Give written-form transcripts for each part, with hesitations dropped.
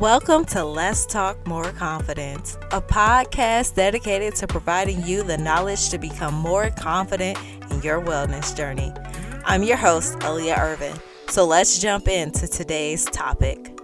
Welcome to Let's Talk More Confidence, a podcast dedicated to providing you the knowledge to become more confident in your wellness journey. I'm your host, Aaliyah Irvin. So let's jump into today's topic.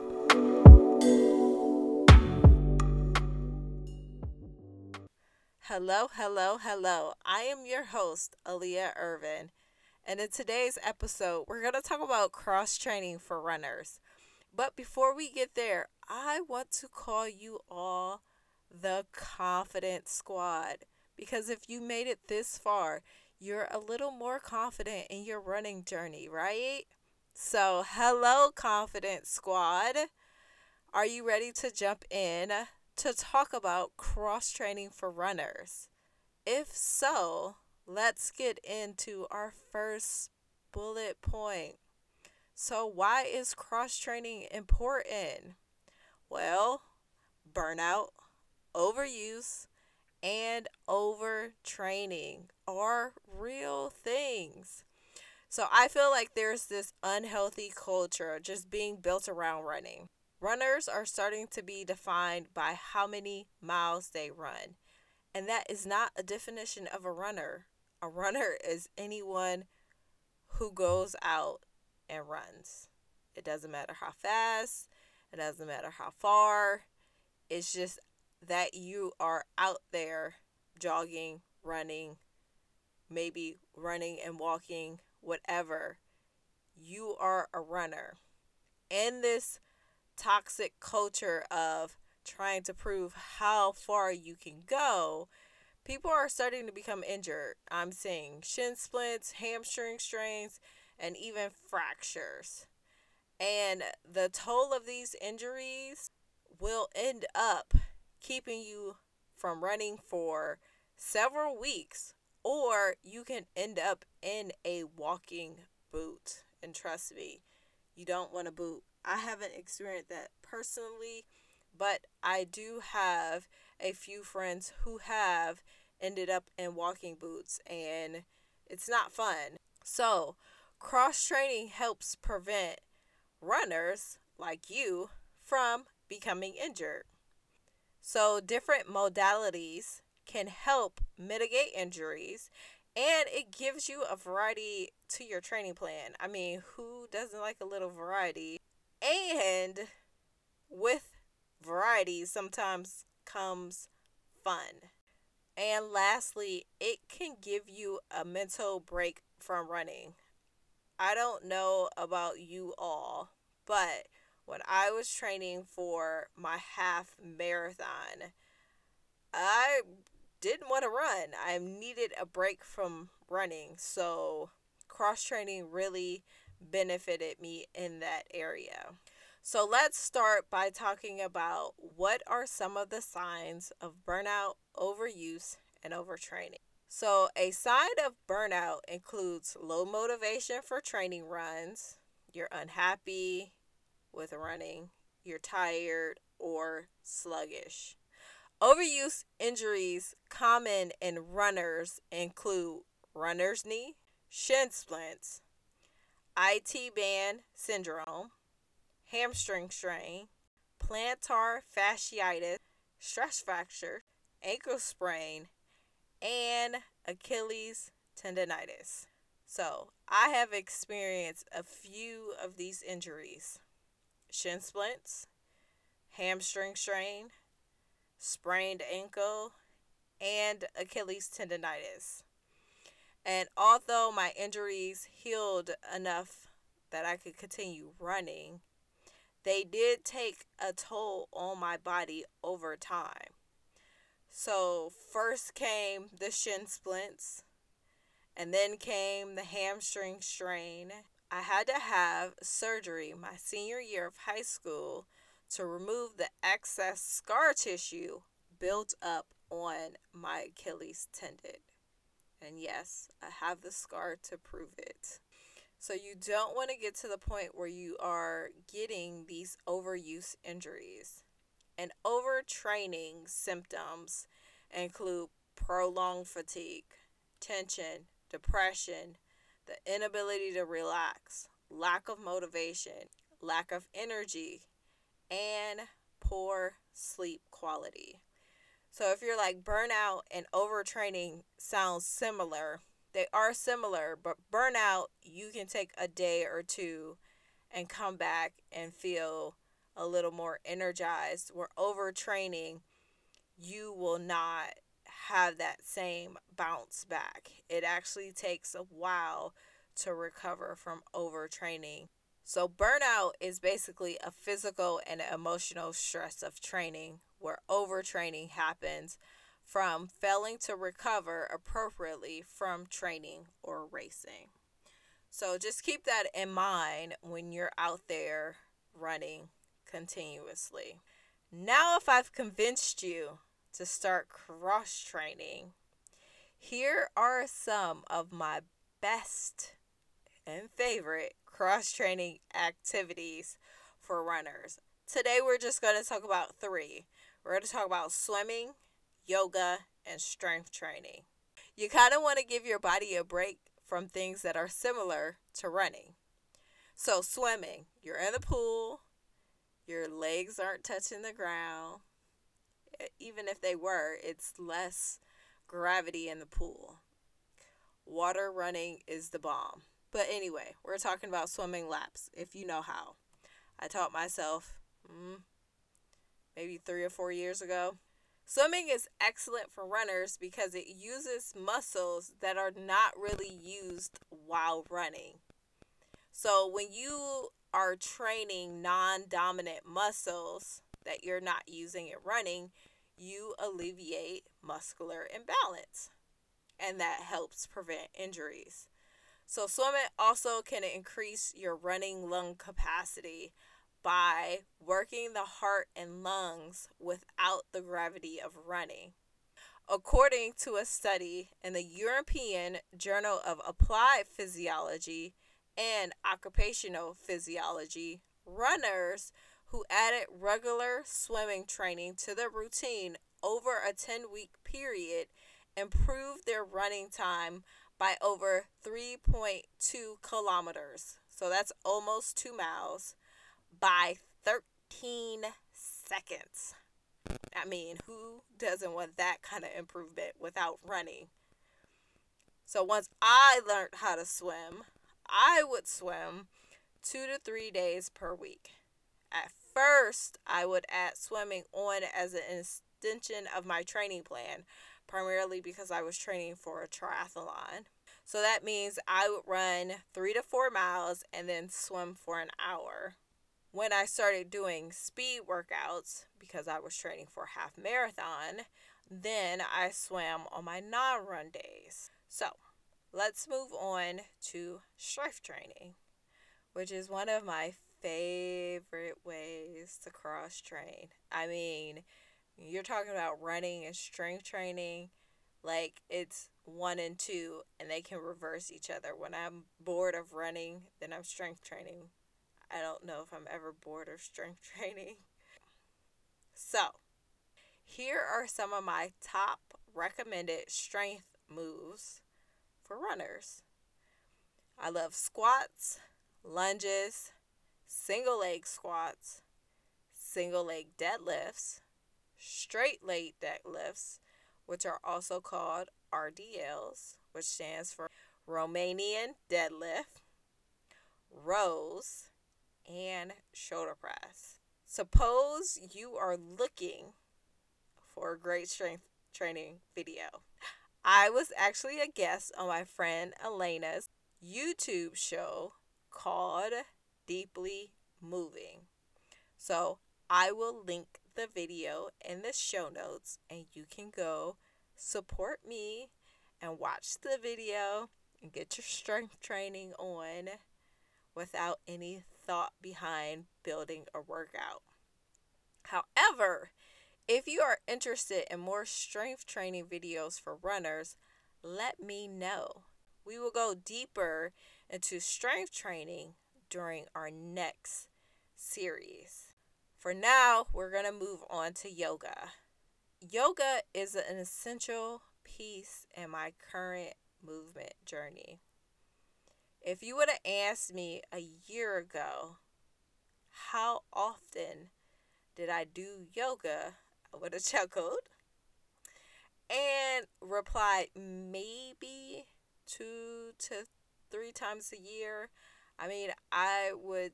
Hello. I am your host, Aaliyah Irvin. And in today's episode, we're going to talk about cross-training for runners. But before we get there, I want to call you all the Confident Squad. Because if you made it this far, you're a little more confident in your running journey, right? So, hello, Confident Squad. Are you ready to jump in to talk about cross-training for runners? If so, let's get into our first bullet point. So why is cross-training important? Well, burnout, overuse, and overtraining are real things. So I feel like there's this unhealthy culture just being built around running. Runners are starting to be defined by how many miles they run. And that is not a definition of a runner. A runner is anyone who goes out and runs. It doesn't matter how fast, it doesn't matter how far. It's just that you are out there jogging, running, maybe running and walking, whatever. You are a runner. In this toxic culture of trying to prove how far you can go, people are starting to become injured. I'm seeing shin splints, hamstring strains, and even fractures. And the toll of these injuries will end up keeping you from running for several weeks, or you can end up in a walking boot. And trust me, you don't want a boot. I haven't experienced that personally, but I do have a few friends who have ended up in walking boots, and it's not fun. So, cross-training helps prevent runners like you from becoming injured. So, different modalities can help mitigate injuries, and it gives you a variety to your training plan. I mean, who doesn't like a little variety? And with variety sometimes comes fun. And lastly, it can give you a mental break from running. I don't know about you all, but when I was training for my half marathon, I didn't want to run. I needed a break from running. So cross training really benefited me in that area. So let's start by talking about what are some of the signs of burnout, overuse, and overtraining. So a sign of burnout includes low motivation for training runs, you're unhappy with running, you're tired or sluggish. Overuse injuries common in runners include runner's knee, shin splints, IT band syndrome, hamstring strain, plantar fasciitis, stress fracture, ankle sprain, and Achilles tendonitis. So, I have experienced a few of these injuries: shin splints, hamstring strain, sprained ankle, and Achilles tendonitis. And although my injuries healed enough that I could continue running, they did take a toll on my body over time. So first came the shin splints, and then came the hamstring strain. I had to have surgery my senior year of high school to remove the excess scar tissue built up on my Achilles tendon. And yes, I have the scar to prove it. So you don't want to get to the point where you are getting these overuse injuries. And overtraining symptoms include prolonged fatigue, tension, depression, the inability to relax, lack of motivation, lack of energy, and poor sleep quality. So if you're like burnout and overtraining sounds similar, they are similar, but burnout, you can take a day or two and come back and feel a little more energized. Where overtraining, you will not have that same bounce back. It actually takes a while to recover from overtraining. So, burnout is basically a physical and emotional stress of training where overtraining happens from failing to recover appropriately from training or racing. So, just keep that in mind when you're out there running continuously. Now, if I've convinced you to start cross training, here are some of my best and favorite cross training activities for runners. Today, we're just going to talk about three. We're going to talk about swimming, yoga, and strength training. You kind of want to give your body a break from things that are similar to running. So, swimming, you're in the pool, your legs aren't touching the ground. Even if they were, it's less gravity in the pool. Water running is the bomb. But anyway, we're talking about swimming laps, if you know how. I taught myself maybe 3 or 4 years ago. Swimming is excellent for runners because it uses muscles that are not really used while running. So when you are training non-dominant muscles that you're not using in running, you alleviate muscular imbalance, and that helps prevent injuries. So swimming also can increase your running lung capacity by working the heart and lungs without the gravity of running. According to a study in the European Journal of Applied Physiology and Occupational Physiology, runners who added regular swimming training to their routine over a 10-week period improved their running time by over 3.2 kilometers. So that's almost 2 miles by 13 seconds. I mean, who doesn't want that kind of improvement without running? So once I learned how to swim, I would swim 2 to 3 days per week. At first, I would add swimming on as an extension of my training plan, primarily because I was training for a triathlon. So that means I would run 3 to 4 miles and then swim for an hour. When I started doing speed workouts, because I was training for a half marathon, then I swam on my non-run days. So let's move on to strength training, which is one of my favorite ways to cross train. I mean, you're talking about running and strength training like it's one and two, and they can reverse each other. When I'm bored of running, then I'm strength training. I don't know if I'm ever bored of strength training. So, here are some of my top recommended strength moves for runners. I love squats, lunges, single leg squats, single leg deadlifts, straight leg deadlifts, which are also called RDLs, which stands for Romanian deadlift, rows, and shoulder press. Suppose you are looking for a great strength training video. I was actually a guest on my friend Elena's YouTube show called Deeply Moving. So I will link the video in the show notes, and you can go support me and watch the video and get your strength training on without any thought behind building a workout. However, if you are interested in more strength training videos for runners, let me know. We will go deeper into strength training during our next series. For now, we're going to move on to yoga. Yoga is an essential piece in my current movement journey. If you would have asked me a year ago, how often did I do yoga? I would have chuckled and replied maybe 2 to 3 times a year. I mean, I would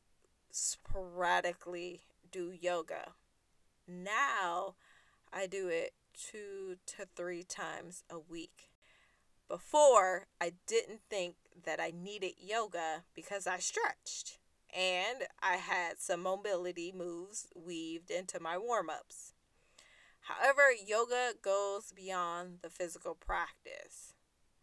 sporadically do yoga. Now I do it 2 to 3 times a week. Before, I didn't think that I needed yoga because I stretched and I had some mobility moves weaved into my warm ups. However, yoga goes beyond the physical practice.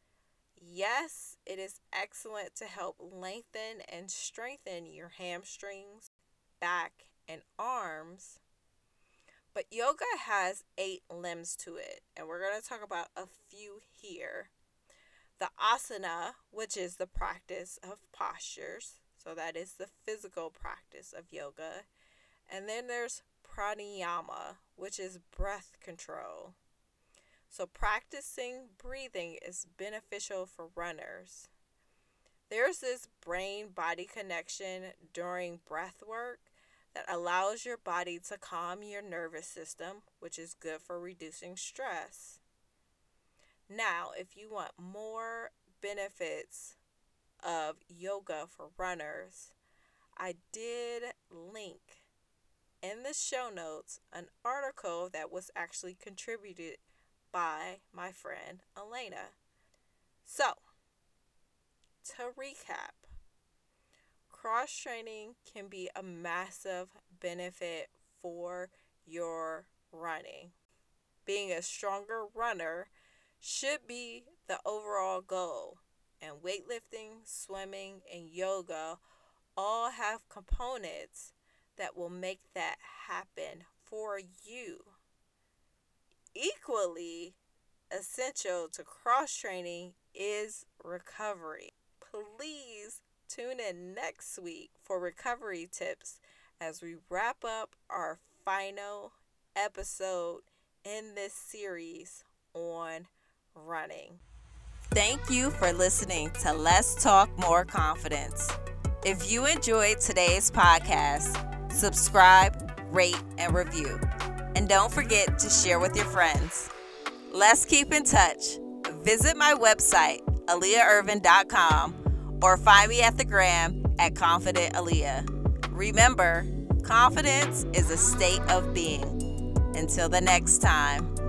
Yes, it is excellent to help lengthen and strengthen your hamstrings, back, and arms. But yoga has 8 limbs to it, and we're going to talk about a few here. The asana, which is the practice of postures, so that is the physical practice of yoga. And then there's pranayama, which is breath control. So practicing breathing is beneficial for runners. There's this brain-body connection during breath work that allows your body to calm your nervous system, which is good for reducing stress. Now, if you want more benefits of yoga for runners, I did link in the show notes an article that was actually contributed by my friend Elena. So, to recap, cross training can be a massive benefit for your running. Being a stronger runner should be the overall goal, and weightlifting, swimming, and yoga all have components that will make that happen for you. Equally essential to cross training is recovery. Please tune in next week for recovery tips as we wrap up our final episode in this series on running. Thank you for listening to Let's Talk More Confidence. If you enjoyed today's podcast, subscribe, rate, and review. And don't forget to share with your friends. Let's keep in touch. Visit my website, AleaIrvin.com, or find me at the gram at Confident Aaliyah. Remember, confidence is a state of being. Until the next time.